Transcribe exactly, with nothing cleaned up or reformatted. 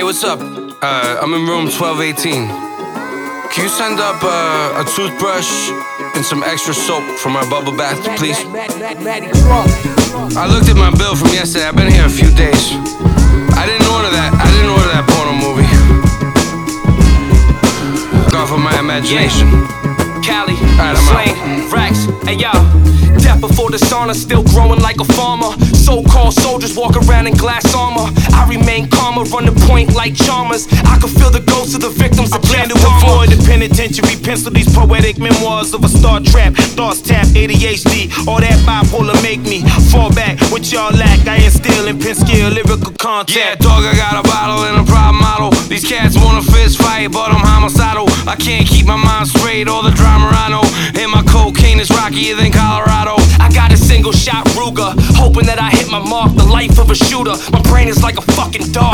what's up? Uh, I'm in room twelve eighteen. Can you send up uh, a toothbrush and some extra soap for my bubble bath, please? I looked at my bill from yesterday. I've been here a few days. I didn't order that. I didn't order that porno movie. Go off of my imagination. Yeah. Cali, right, Slang, Rex, hey yo. Death before the sauna, still growing like a farmer. So-called soldiers walk around in glass armor. I remain calmer, run the point like Chalmers. I can feel the ghosts of the victims. I plan to avoid the penitentiary. Pencil these poetic memoirs of a star trap. Thoughts tap, A D H D. All that bipolar make me fall back. What y'all lack, I instill in pen skill, lyrical contact. Yeah, dog, I got a bottle and a problem model. These cats wanna fist fight, but I'm homicidal. I can't keep my mind straight, all the drama I know. And my cocaine is rockier than Colorado. I got a single shot Ruger, hoping that I hit my mark, the life of a shooter. My brain is like a fucking dog.